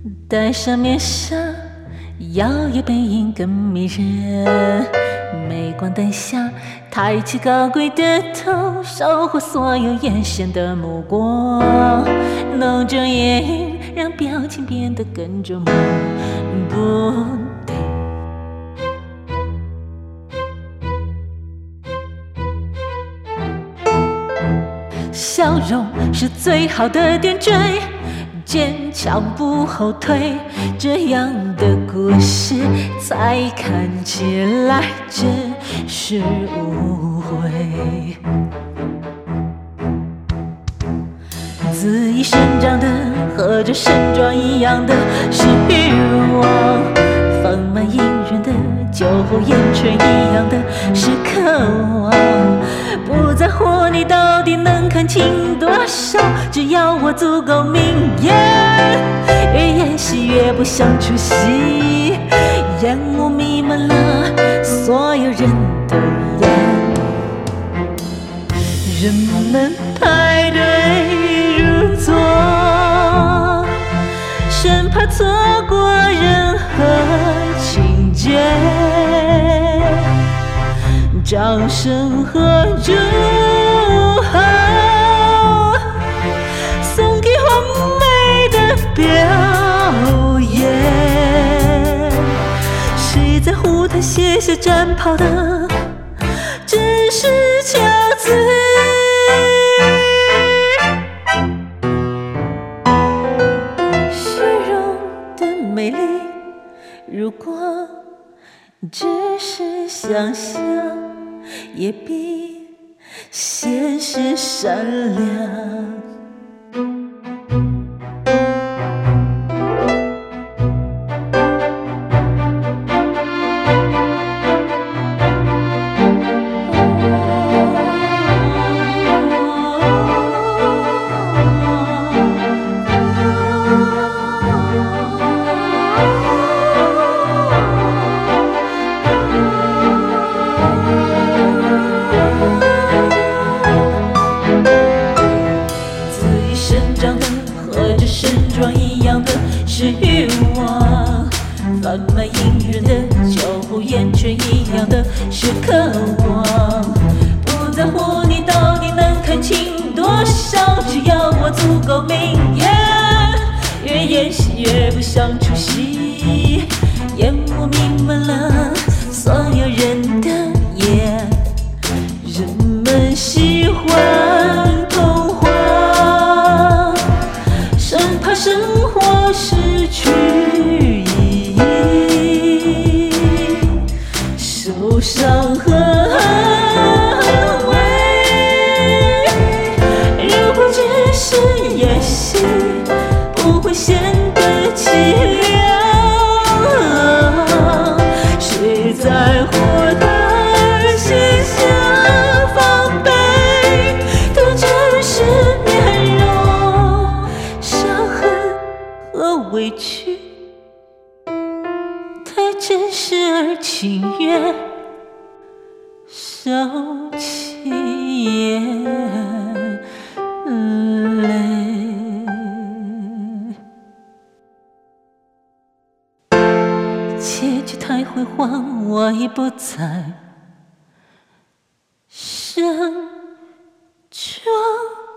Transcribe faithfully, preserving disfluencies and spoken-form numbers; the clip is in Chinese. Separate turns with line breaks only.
戴上面纱，摇曳背影更迷人。镁光灯下，抬起高贵的头，收获所有眼神的目光。浓妆艳影让表情变得更捉摸不定。笑容是最好的点缀，坚强不后退，这样的故事才看起来真实无悔。恣意生长的和这盛装一样的是欲望，放满隐忍的酒后烟尘一样的是渴望。不在乎你到底能看清多少，只要我足够明眼。越演戏越不想出戏，烟雾弥漫了所有人的眼。人们排队入座，生怕错过任何情节。掌声和祝贺送给完美的表演。谁在舞台卸下战袍的只是乔子。虚荣的美丽，如果只是想象，也比现实善良。和这盛装一样的是欲望，贩卖隐忍的酒后烟尘一样的是渴望。不在乎你到底能看清多少，只要我足够明眼。越演戏越不想出戏，烟雾弥漫了所有人的眼。人们喜欢童话，生怕生活失去意义，受伤和安慰。如果只是演戏，不会显得凄凉。谁在乎他心下防备的真实面容？伤痕和委屈太真实而情愿收起眼泪。结局太辉煌，我已不再盛装。